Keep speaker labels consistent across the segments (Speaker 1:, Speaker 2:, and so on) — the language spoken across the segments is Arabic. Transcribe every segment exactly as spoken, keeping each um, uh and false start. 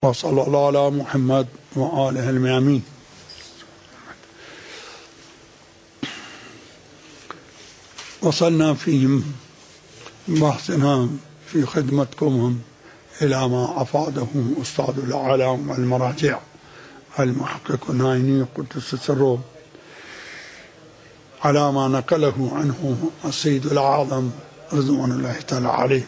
Speaker 1: وصلى الله على محمد وآله الميامين. وصلنا في بحثنا في خدمتكم إلى ما أفاده أستاذ العالم والمراجع المحقق النايني قدس سره على ما نقله عنه السيد الأعظم رضوان الله تعالى عليه،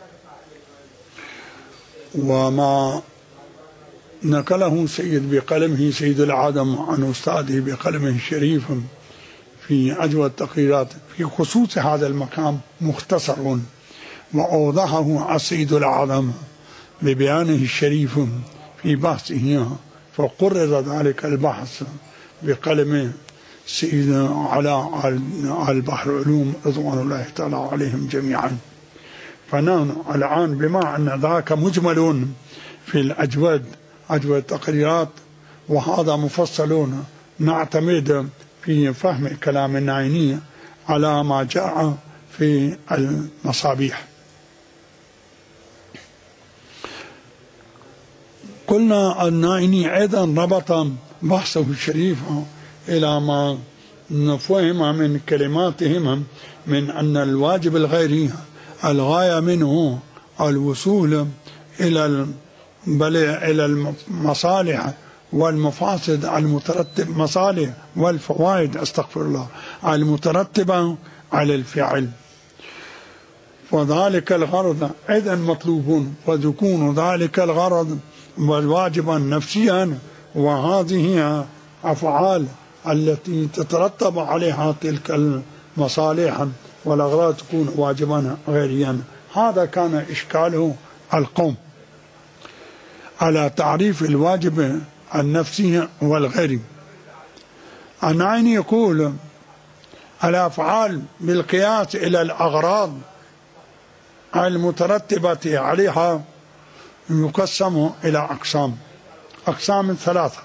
Speaker 1: وما نقله سيد بقلمه سيد الأعظم عن أستاذه بقلمه الشريف في أجود التقريرات في خصوص هذا المقام مختصر، وأوضحه السيد الأعظم ببيانه الشريف في بحثه، فقرر ذلك البحث بقلم سيد علاء البحر علوم رضوان الله تعالى عليهم جميعا. فنحن الآن بما أن ذاك مجمل في الأجود أجود التقريرات وهذا مفصلون، نعتمد في فهم كلام النايني على ما جاء في المصابيح. قلنا النايني أيضا ربط بحثه الشريف إلى ما نفهم من كلماتهم من أن الواجب الغيري الغاية منه الوصول إلى بل إلى المصالح والمفاسد المترتب مصالح والفوائد استغفر الله المترتبة على الفعل، وذلك الغرض أيضا مطلوب، ويكون ذلك الغرض واجبا نفسيا، وهذه أفعال التي تترتب عليها تلك المصالح والأغراض تكون واجبا غيريا. هذا كان إشكاله القوم على تعريف الواجب النفسي والغيري. النايني يقول الأفعال بالقياس إلى الأغراض المترتبة عليها يقسم إلى أقسام أقسام ثلاثة.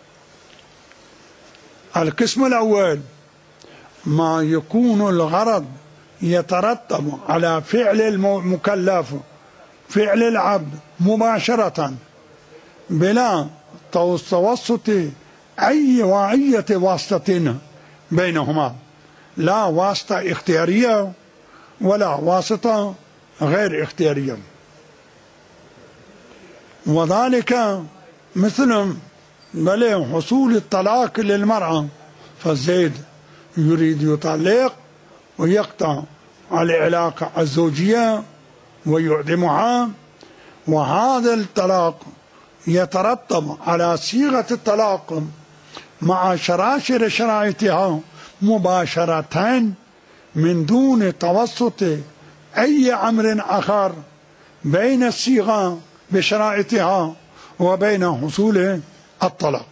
Speaker 1: القسم الأول ما يكون الغرض يترتب على فعل المكلف فعل العبد مباشرة بلا توسط أي واعية واسطة بينهما، لا واسطة اختيارية ولا واسطة غير اختيارية، وذلك مثل بل حصول الطلاق للمرأة، فالزيد يريد يطلق ويقطع العلاقة الزوجية ويعدمها، وهذا الطلاق يترتب على صيغة الطلاق مع شراشر شرائطها مباشرة من دون توسط أي أمر آخر بين الصيغة بشرائطها وبين حصول الطلاق.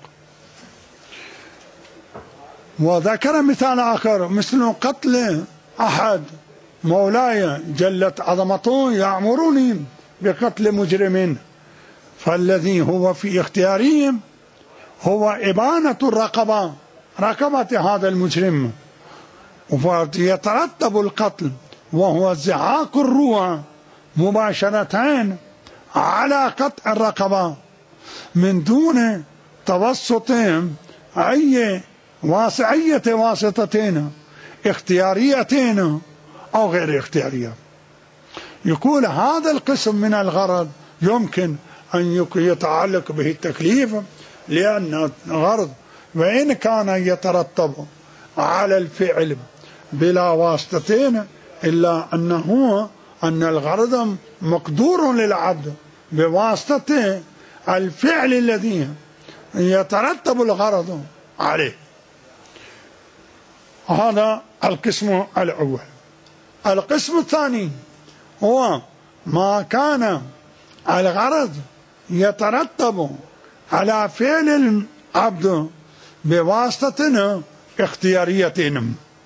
Speaker 1: وذكر مثال آخر مثل قتل أحد مولاي جلت عظمته يأمرني بقتل مجرم، فالذي هو في اختيارهم هو إبانة الرقبة رقبة هذا المجرم، فيترتب القتل وهو زعاق الروح مباشرة على قطع الرقبة من دون توسط أي واسعية واسطتين اختياريتين أو غير اختيارية. يقول هذا القسم من الغرض يمكن أن يتعلق به التكليف، لأن الغرض وإن كان يترتب على الفعل بلا واسطتين إلا أنه أن الغرض مقدور للعبد بواسطة الفعل الذي يترتب الغرض عليه. هذا القسم الأول. القسم الثاني هو ما كان الغرض يترتب على فعل العبد بواسطة اختيارية،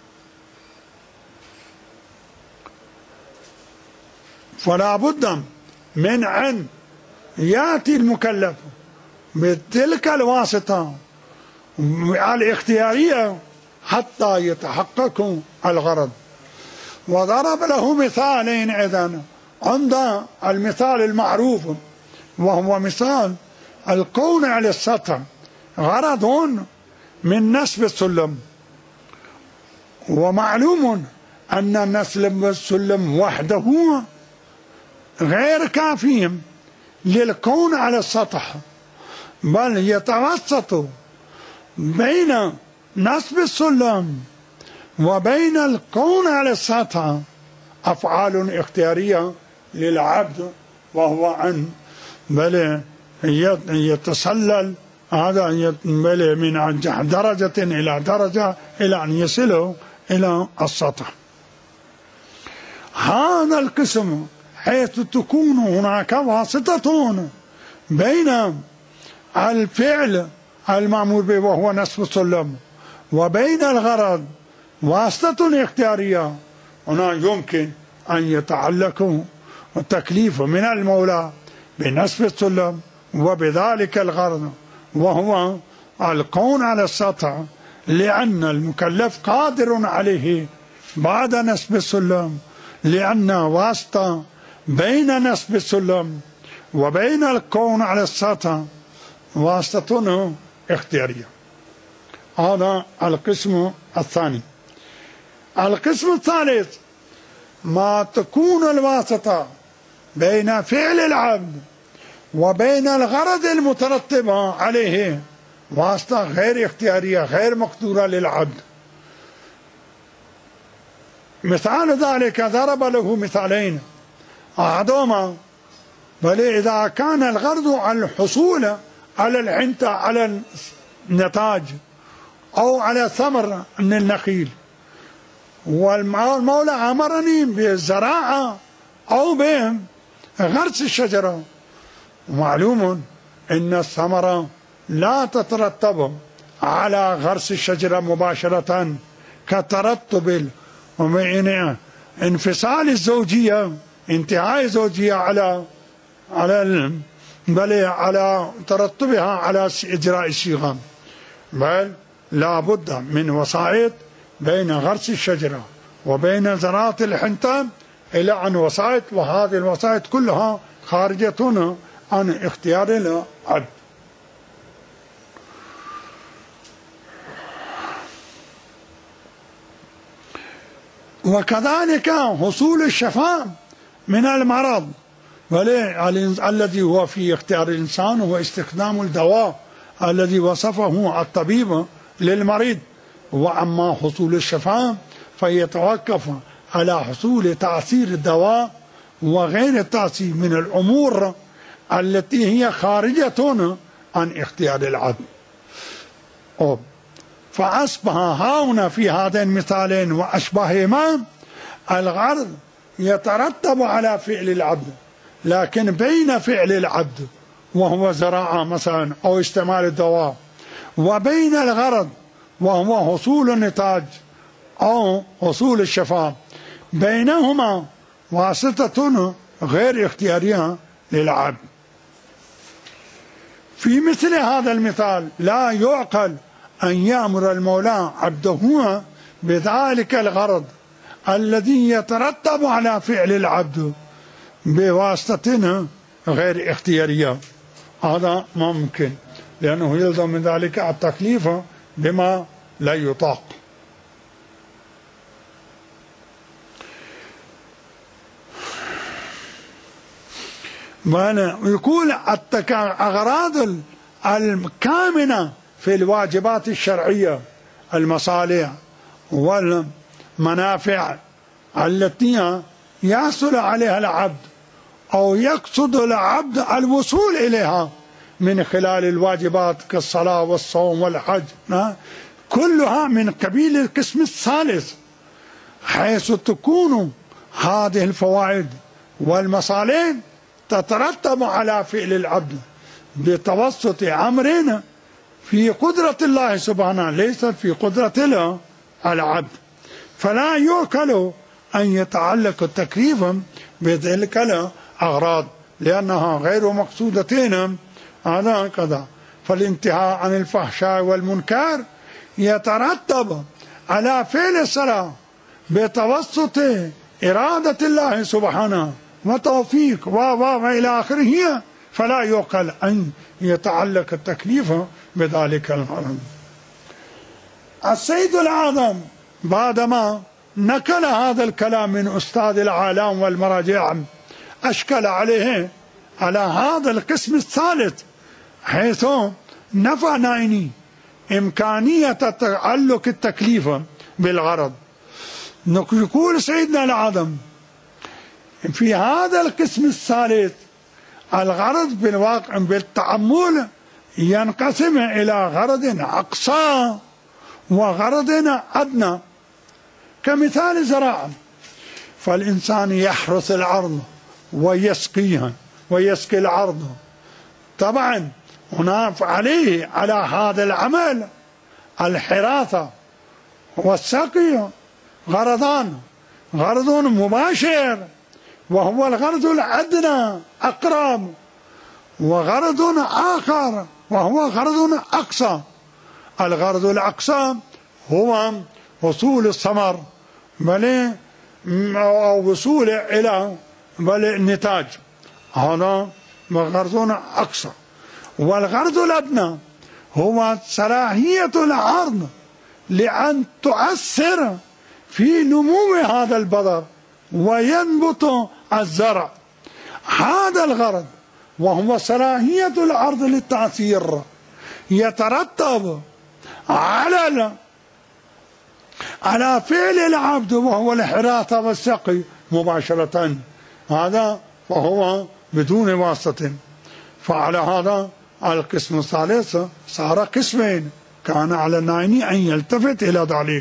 Speaker 1: فلا بد من أن يأتي المكلف بتلك الواسطة الاختيارية حتى يتحقق الغرض. وضرب له مثالين إذن عند المثال المعروف، وهو مثال الكون على السطح غرض من نسب السلم، ومعلوم أن نسب السلم وحده غير كافي للكون على السطح، بل يتوسط بين نسب السلم وبين الكون على السطح أفعال اختيارية للعبد، وهو أن بل يتسلل هذا من درجة إلى درجة إلى أن يصل إلى السطح. هذا القسم حيث تكون هناك واسطة بين الفعل المأمور به وهو نسب السلم وبين الغرض واسطة اختيارية، هنا يمكن أن يتعلق التكليف من المولى بنسب السلم وبذلك الغرض وهو الكون على السطح، لأن المكلف قادر عليه بعد نسب السلم، لأن واسطة بين نسب السلم وبين الكون على السطح واسطة اختيارية. هذا القسم الثاني. القسم الثالث ما تكون الواسطة بين فعل العبد وبين الغرض المترتب عليه واسطة غير اختيارية غير مقدورة للعبد. مثال ذلك ضرب له مثالين، أحدهما بل إذا كان الغرض الحصول على العنت على النتاج أو على ثمر من النخيل، والمولى أمرني بالزراعة أو بغرس الشجرة، معلوم أن الثمرة لا تترتب على غرس الشجرة مباشرة كترتب انفصال الزوجية انتهاء الزوجية على على بل على ترتبها على إجراء الصيغة، بل لا بد من وسائط بين غرس الشجرة وبين زراعة الحنطة إلى أن وسائط، وهذه الوسائط كلها خارجة عن اختيار العبد. وكذلك حصول الشفاء من المرض الذي هو في اختيار الإنسان هو استخدام الدواء الذي وصفه الطبيب للمريض، وأما حصول الشفاء فيتوقف على حصول تأثير الدواء وغير التأثير من الأمور التي هي خارجة عن اختيار العبد. فأصبح هنا في هذين المثالين وأشبههما الغرض يترتب على فعل العبد، لكن بين فعل العبد وهو زراعة مثلا أو استعمال الدواء وبين الغرض وهو حصول النتاج أو حصول الشفاء بينهما واسطة غير اختيارية للعبد. في مثل هذا المثال لا يعقل أن يأمر المولى عبده بذلك الغرض الذي يترتب على فعل العبد بواسطة غير اختيارية، هذا ما ممكن، لأنه يلزم من ذلك التكليف بما لا يطاق. ويقول الأغراض الكامنة في الواجبات الشرعية المصالح والمنافع التي يحصل عليها العبد أو يقصد العبد الوصول إليها من خلال الواجبات كالصلاة والصوم والحج، كلها من قبيل القسم الثالث، حيث تكون هذه الفوائد والمصالح تترتب على فعل العبد بتوسط أمرنا في قدرة الله سبحانه ليس في قدرة العبد، فلا يعقل أن يتعلق التكليف بتلك الأغراض لأنها غير مقصودتين. هذا كذا. فالانتهاء عن الفحشاء والمنكر يترتب على فعل الصلاة بتوسط إرادة الله سبحانه وتوفيق و و إلى آخره فلا يعقل أن يتعلق التكليف بذلك الغرض. السيد الأعظم بعدما نقل هذا الكلام من أستاذ العالم والمراجع أشكل عليه على هذا القسم الثالث، حيث نفى نايني إمكانية تعلق التكليف بالغرض. يقول سيدنا الأعظم في هذا القسم الثالث الغرض بالواقع بالتأمل ينقسم إلى غرض أقصى وغرض أدنى. كمثال زراعة، فالإنسان يحرث الأرض ويسقيها ويسقي الأرض، طبعا هناك عليه على هذا العمل الحراثة والسقي غرضان، غرض مباشر وهو الغرض الأدنى أقرب، وغرض آخر وهو غرض أقصى. الغرض الأقصى هو وصول الثمر بل أو وصول إلى بل النتاج، هذا غرض أقصى. والغرض الأدنى هو صلاحية الأرض لأن تؤثر في نمو هذا البذر وينبت الزرع. هذا الغرض وهو صلاحية الأرض للتأثير يترتب على على فعل العبد وهو الحراثة والسقي مباشرة، هذا وهو بدون واسطة. فعلى هذا القسم الثالث صار قسمين، كان على النايني أن يلتفت إلى ذلك.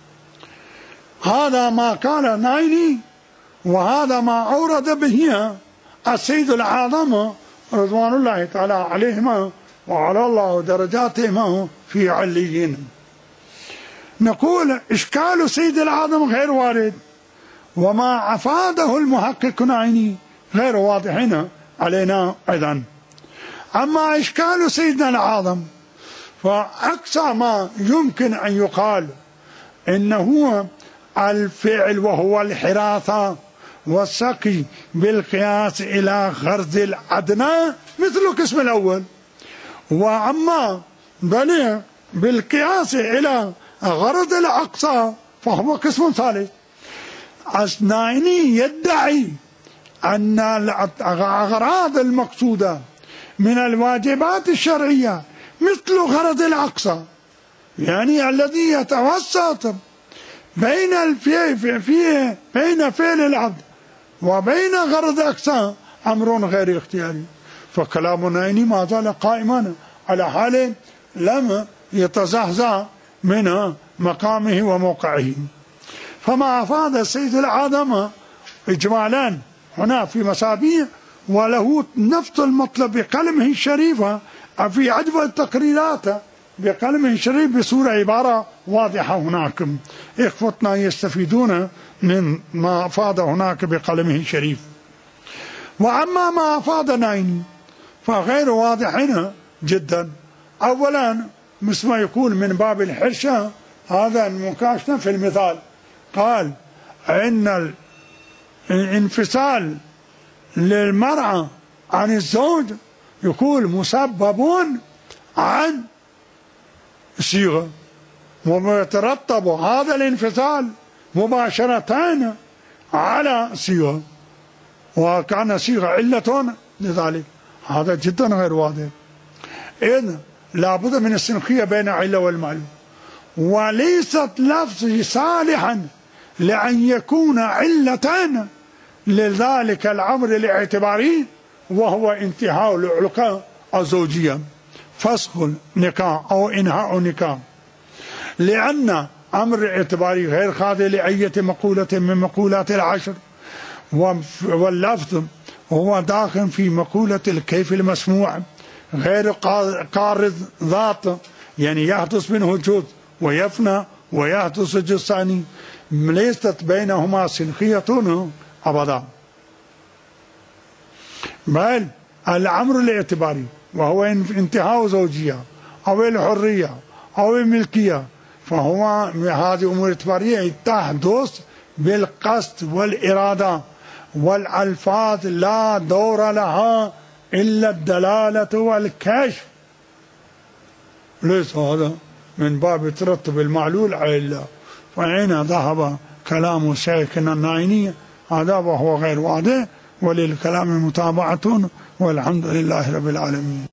Speaker 1: هذا ما قال نايني وهذا ما أورد به السيد الأعظم رضوان الله تعالى عليهما وعلى الله درجاتهما في عليين. نقول إشكال سيد الأعظم غير وارد، وما أفاده المحقق نايني غير واضحين علينا أيضا. أما إشكال سيدنا الأعظم فأقصى ما يمكن أن يقال إنه الفعل وهو الحراثة والسقي بالقياس إلى غرض الأدنى مثل القسم الأول، وأما بل بالقياس إلى غرض الأقصى فهو قسم ثالث. النايني يدعي أن الأغراض المقصودة من الواجبات الشرعية مثل غرض الأقصى، يعني الذي يتوسط بين الفي في بين فعل العبد وبين غرض أقصى أمر غير اختياري. فكلام النايني ما زال قائما على حال لم يتزحزح من مقامه وموقعه. فما أفاد السيد الأعظم إجمالا هنا في مسابيع وله نفس المطلب بقلمه الشريفة في عجب التقريرات بقلمه الشريف بصورة عبارة واضحة هناك، إخوتنا يستفيدون من ما أفاد هناك بقلمه الشريف. وأما ما أفاد نايني فغير واضحين جدا. أولا مثل ما يقول من باب الحرشة، هذا المكاشفة في المثال، قال إن الانفصال للمرأة عن الزوج يقول مسبب عن صيغة، ويترتب هذا الانفصال مباشرة على صيغة، وكان صيغة علة لذلك. هذا جدا غير واضح، إذ لابد من السنخية بين علة والمعلوم، وليست لفظه صالحا لأن يكون علة لذلك الأمر الاعتباري وهو انتهاء العلاقة الزوجية، فسخ النكاح أو إنهاء النكاح، لأن أمر اعتباري غير خاضع لأية مقولة من مقولات العشر، واللفظ هو داخل في مقولة الكيف المسموع غير قارض ذات، يعني يحدث منه جزء ويفنى ويحدث جزء ثاني، ليست بينهما سنخية أبدا، بل الأمر الاعتباري وهو انتهاء زوجية أو الحرية أو الملكية، فهو هذه أمور اعتبارية تحدث بالقصد والإرادة، والألفاظ لا دور لها إلا الدلالة والكشف، ليس هذا من باب ترتب المعلول على الله. فأين ذهب كلام شيخنا النايني هذا وهو غير واضح، وللكلام متابعة، والحمد لله رب العالمين.